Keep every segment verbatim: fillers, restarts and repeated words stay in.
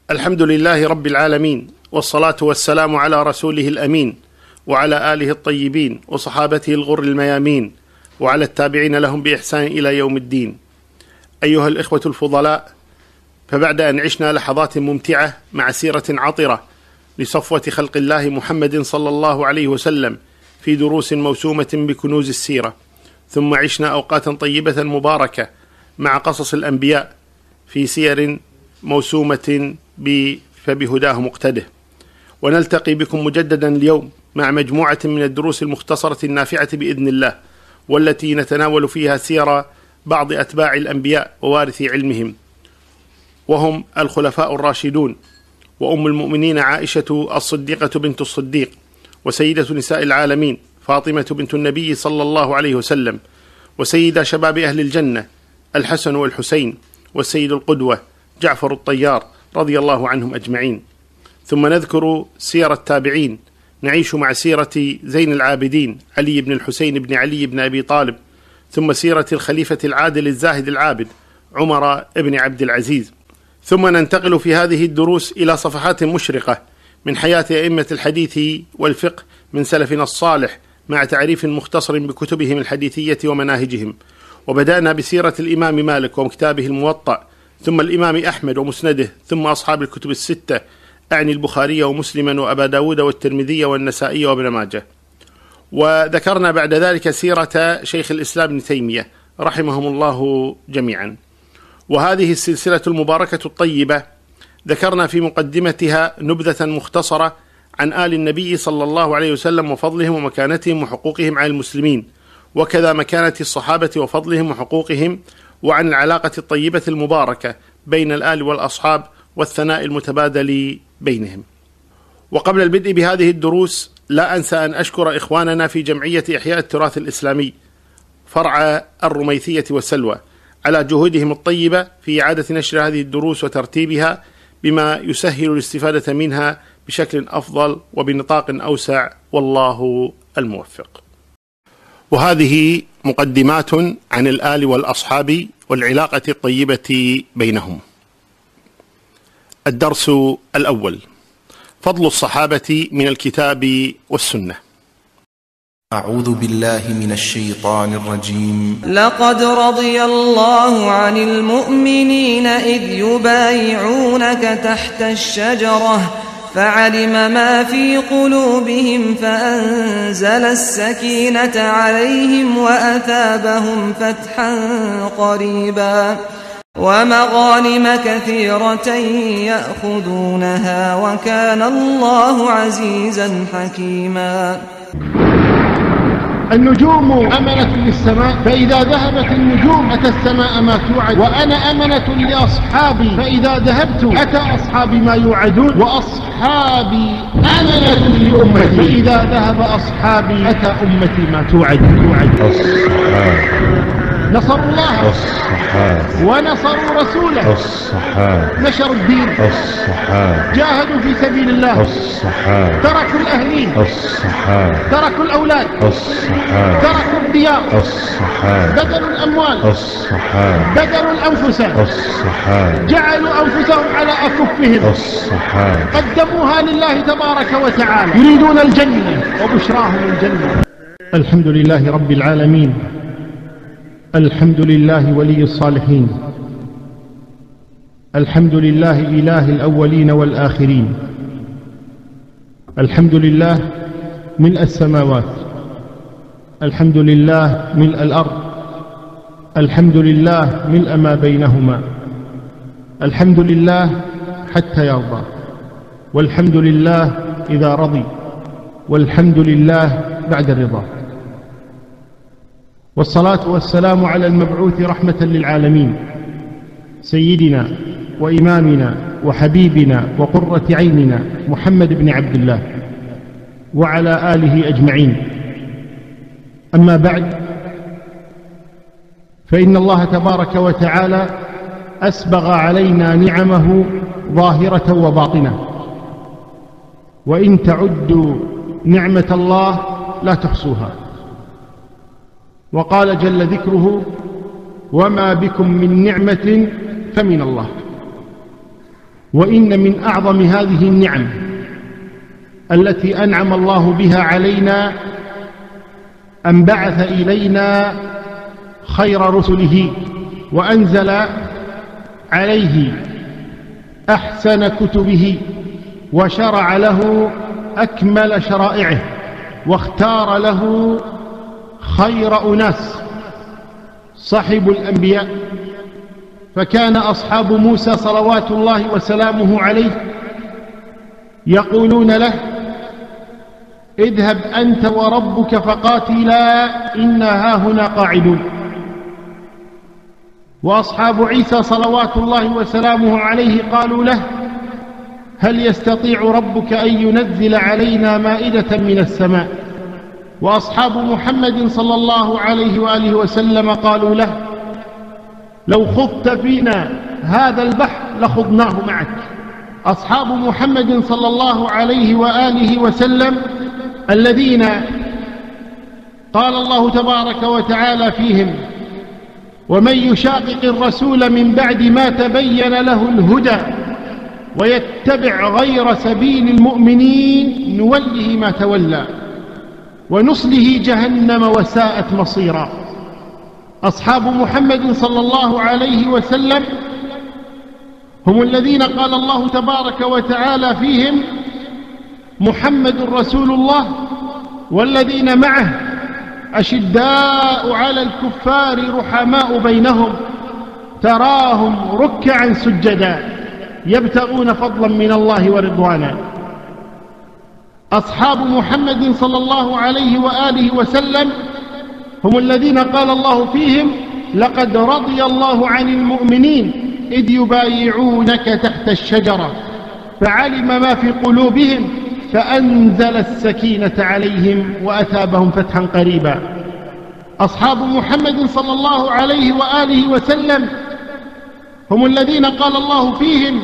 الحمد لله رب العالمين، والصلاة والسلام على رسوله الأمين، وعلى آله الطيبين وصحابته الغر الميامين، وعلى التابعين لهم بإحسان إلى يوم الدين. أيها الإخوة الفضلاء، فبعد أن عشنا لحظات ممتعة مع سيرة عطرة لصفوة خلق الله محمد صلى الله عليه وسلم في دروس موسومة بكنوز السيرة، ثم عشنا أوقاتا طيبة مباركة مع قصص الأنبياء في سير موسومة فبهداه مقتده، ونلتقي بكم مجددا اليوم مع مجموعة من الدروس المختصرة النافعة بإذن الله، والتي نتناول فيها سير بعض أتباع الأنبياء ووارثي علمهم، وهم الخلفاء الراشدون، وأم المؤمنين عائشة الصديقة بنت الصديق، وسيدة نساء العالمين فاطمة بنت النبي صلى الله عليه وسلم، وسيد شباب أهل الجنة الحسن والحسين، والسيد القدوة جعفر الطيار رضي الله عنهم أجمعين. ثم نذكر سيرة التابعين، نعيش مع سيرة زين العابدين علي بن الحسين بن علي بن أبي طالب، ثم سيرة الخليفة العادل الزاهد العابد عمر بن عبد العزيز. ثم ننتقل في هذه الدروس إلى صفحات مشرقة من حياة أئمة الحديث والفقه من سلفنا الصالح، مع تعريف مختصر بكتبهم الحديثية ومناهجهم. وبدأنا بسيرة الإمام مالك وكتابه الموطأ، ثم الإمام أحمد ومسنده، ثم أصحاب الكتب الستة، أعني البخاري ومسلما وأبا داود والترمذي والنسائي وابن ماجه. وذكرنا بعد ذلك سيرة شيخ الإسلام ابن تيمية رحمهم الله جميعا. وهذه السلسلة المباركة الطيبة ذكرنا في مقدمتها نبذة مختصرة عن آل النبي صلى الله عليه وسلم وفضلهم ومكانتهم وحقوقهم على المسلمين، وكذا مكانة الصحابة وفضلهم وحقوقهم، وعن العلاقة الطيبة المباركة بين الآل والأصحاب والثناء المتبادل بينهم. وقبل البدء بهذه الدروس لا أنسى أن أشكر إخواننا في جمعية إحياء التراث الإسلامي فرع الرميثية والسلوى على جهودهم الطيبة في إعادة نشر هذه الدروس وترتيبها بما يسهل الاستفادة منها بشكل أفضل وبنطاق أوسع، والله الموفق. وهذه مقدمات عن الآل والأصحاب والعلاقة الطيبة بينهم. الدرس الأول: فضل الصحابة من الكتاب والسنة. أعوذ بالله من الشيطان الرجيم. لقد رضي الله عن المؤمنين إذ يبايعونك تحت الشجرة فعلم ما في قلوبهم فأنزل السكينة عليهم وأثابهم فتحا قريبا ومغانم كثيرة يأخذونها وكان الله عزيزا حكيما. النجوم أمنة للسماء، فإذا ذهبت النجوم أتى السماء ما توعد، وأنا أمنة لأصحابي، فإذا ذهبت أتى أصحابي ما يوعدون، وأصحابي أمنة لأمتي، فإذا ذهب أصحابي أتى أمتي ما توعد. الصحابة نصروا الله، الصحابة ونصروا رسوله، الصحابة نشروا الدين، الصحابة جاهدوا في سبيل الله، الصحابة تركوا الأهلين، الصحابة تركوا الأولاد، الصحابة تركوا الديار، الصحابة بذلوا الأموال، الصحابة بذلوا الأنفس، الصحابة جعلوا أنفسهم على أكفهم، الصحابة قدموها لله تبارك وتعالى، يريدون الجنة وبشراهم الجنة. الحمد لله رب العالمين، الحمد لله ولي الصالحين، الحمد لله إله الأولين والآخرين، الحمد لله ملء السماوات، الحمد لله ملء الأرض، الحمد لله ملء ما بينهما، الحمد لله حتى يرضى، والحمد لله إذا رضي، والحمد لله بعد الرضا. والصلاة والسلام على المبعوث رحمة للعالمين سيدنا وإمامنا وحبيبنا وقرة عيننا محمد بن عبد الله وعلى آله أجمعين. أما بعد، فإن الله تبارك وتعالى أسبغ علينا نعمه ظاهرة وباطنة، وإن تعدوا نعمة الله لا تحصوها. وقال جل ذكره: وما بكم من نعمة فمن الله. وإن من أعظم هذه النعم التي أنعم الله بها علينا أن بعث إلينا خير رسله وأنزل عليه أحسن كتبه وشرع له أكمل شرائعه واختار له خير أناس صاحب الأنبياء. فكان أصحاب موسى صلوات الله وسلامه عليه يقولون له: اذهب أنت وربك فقاتلا إنا هاهنا قاعدون. وأصحاب عيسى صلوات الله وسلامه عليه قالوا له: هل يستطيع ربك أن ينزل علينا مائدة من السماء؟ وأصحاب محمد صلى الله عليه وآله وسلم قالوا له: لو خضت فينا هذا البحر لخضناه معك. أصحاب محمد صلى الله عليه وآله وسلم الذين قال الله تبارك وتعالى فيهم: ومن يشاقق الرسول من بعد ما تبين له الهدى ويتبع غير سبيل المؤمنين نوله ما تولى ونصله جهنم وساءت مصيرا. أصحاب محمد صلى الله عليه وسلم هم الذين قال الله تبارك وتعالى فيهم: محمد رسول الله والذين معه أشداء على الكفار رحماء بينهم تراهم ركعا سجدا يبتغون فضلا من الله ورضوانا. أصحاب محمد صلى الله عليه وآله وسلم هم الذين قال الله فيهم: لقد رضي الله عن المؤمنين إذ يبايعونك تحت الشجرة فعلم ما في قلوبهم فأنزل السكينة عليهم وأثابهم فتحا قريبا. أصحاب محمد صلى الله عليه وآله وسلم هم الذين قال الله فيهم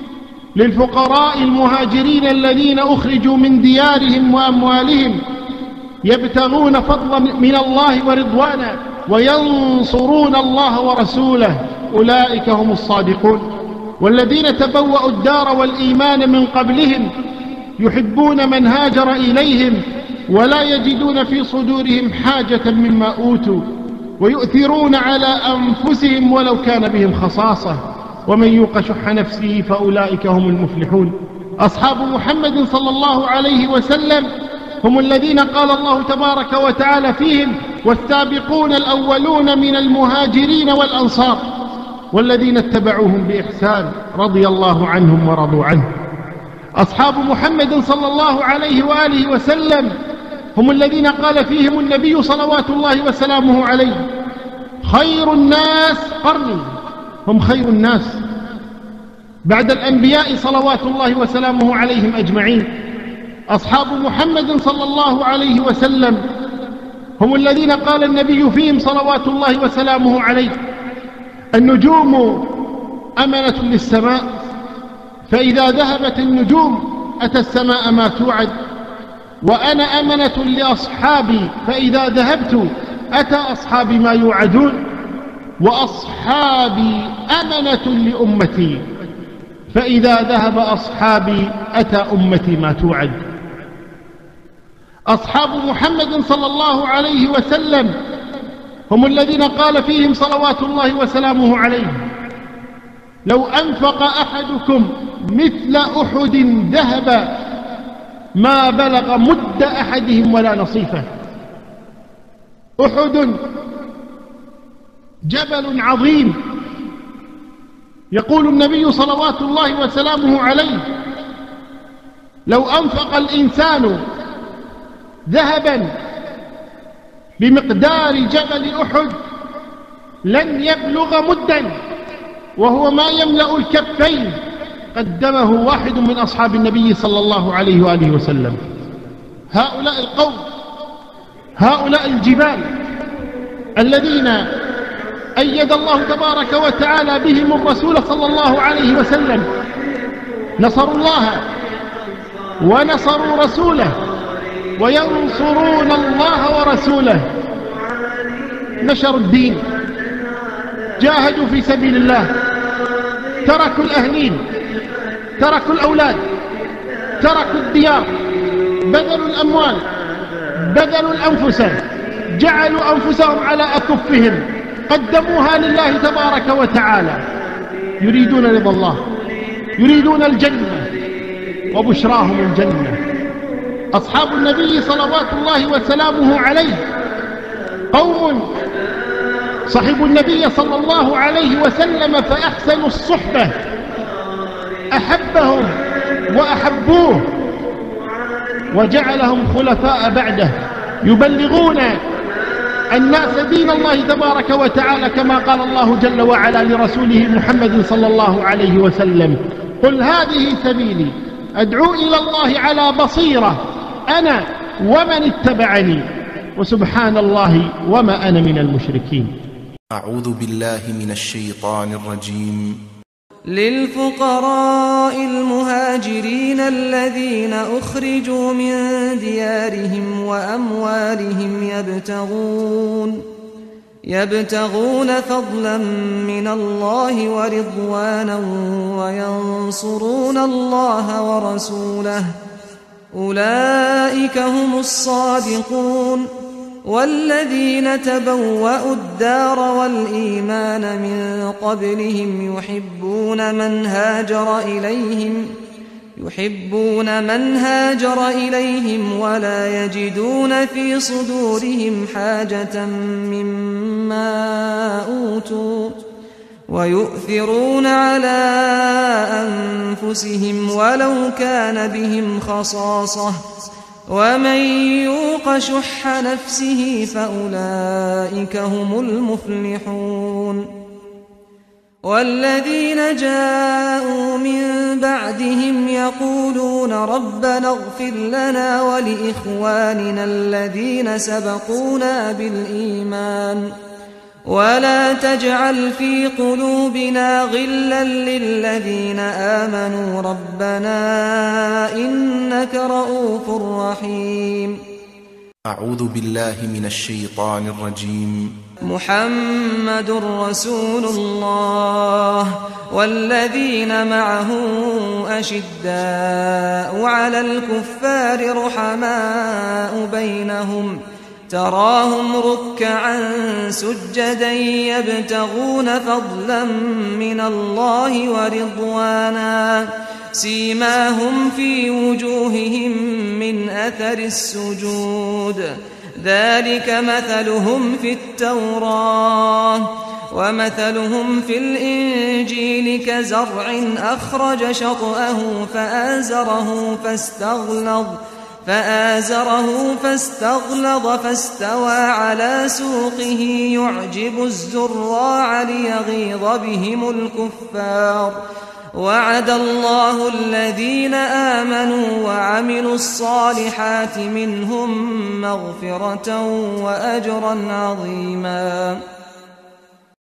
للفقراء المهاجرين الذين أخرجوا من ديارهم وأموالهم يبتغون فضلا من الله ورضوانا وينصرون الله ورسوله أولئك هم الصادقون. والذين تبوأوا الدار والإيمان من قبلهم يحبون من هاجر إليهم ولا يجدون في صدورهم حاجة مما أوتوا ويؤثرون على أنفسهم ولو كان بهم خصاصة ومن يوق شح نفسه فأولئك هم المفلحون. أصحاب محمد صلى الله عليه وسلم هم الذين قال الله تبارك وتعالى فيهم: والسابقون الأولون من المهاجرين والأنصار والذين اتبعوهم بإحسان رضي الله عنهم ورضوا عنه. أصحاب محمد صلى الله عليه وآله وسلم هم الذين قال فيهم النبي صلوات الله وسلامه عليه: خير الناس قرني. هم خير الناس بعد الأنبياء صلوات الله وسلامه عليهم أجمعين. أصحاب محمد صلى الله عليه وسلم هم الذين قال النبي فيهم صلوات الله وسلامه عليه: النجوم أمنة للسماء فإذا ذهبت النجوم أتى السماء ما توعد، وأنا أمنة لأصحابي فإذا ذهبت أتى أصحابي ما يوعدون، وأصحابي أمنة لأمتي فإذا ذهب أصحابي أتى أمتي ما توعد. أصحاب محمد صلى الله عليه وسلم هم الذين قال فيهم صلوات الله وسلامه عليه: لو أنفق أحدكم مثل أحد ذهبا ما بلغ مد أحدهم ولا نصيفه. أحد جبل عظيم، يقول النبي صلوات الله وسلامه عليه: لو أنفق الإنسان ذهبا بمقدار جبل أحد لن يبلغ مدا وهو ما يملأ الكفين قدمه واحد من أصحاب النبي صلى الله عليه وآله وسلم. هؤلاء القوم، هؤلاء الجبال الذين أيد الله تبارك وتعالى بهم الرسول صلى الله عليه وسلم، نصروا الله ونصروا رسوله وينصرون الله ورسوله، نشروا الدين، جاهدوا في سبيل الله، تركوا الأهلين، تركوا الأولاد، تركوا الديار، بذلوا الأموال، بذلوا الأنفس، جعلوا أنفسهم على أكفهم، قدموها لله تبارك وتعالى، يريدون رضا الله، يريدون الجنة، وبشراهم الجنة. أصحاب النبي صلوات الله وسلامه عليه قوم صحبوا النبي صلى الله عليه وسلم فأحسنوا الصحبة، أحبهم وأحبوه وجعلهم خلفاء بعده، يبلغون الناس دين الله تبارك وتعالى كما قال الله جل وعلا لرسوله محمد صلى الله عليه وسلم: قل هذه سبيلي أدعو إلى الله على بصيرة أنا ومن اتبعني وسبحان الله وما أنا من المشركين. أعوذ بالله من الشيطان الرجيم. للفقراء المهاجرين الذين أخرجوا من ديارهم وأموالهم يبتغون يبتغون فضلا من الله ورضوانا وينصرون الله ورسوله أولئك هم الصادقون. والذين تبوأوا الدار والإيمان من قبلهم يحبون من هاجر إليهم يحبون من هاجر إليهم ولا يجدون في صدورهم حاجة مما أوتوا ويؤثرون على أنفسهم ولو كان بهم خصاصة ومن يوق شح نفسه فأولئك هم المفلحون. والذين جاءوا من بعدهم يقولون ربنا اغفر لنا ولإخواننا الذين سبقونا بالإيمان ولا تجعل في قلوبنا غلا للذين آمنوا ربنا إنك رؤوف رحيم. أعوذ بالله من الشيطان الرجيم. محمد رسول الله والذين معه أشداء على الكفار رحماء بينهم تراهم ركعا سجدا يبتغون فضلا من الله ورضوانا سيماهم في وجوههم من أثر السجود ذلك مثلهم في التوراة ومثلهم في الإنجيل كزرع أخرج شطأه فآزره فاستغلظ فآزره فاستغلظ فاستوى على سوقه يعجب الزراع ليغيظ بهم الكفار وعد الله الذين آمنوا وعملوا الصالحات منهم مغفرة وأجرا عظيما.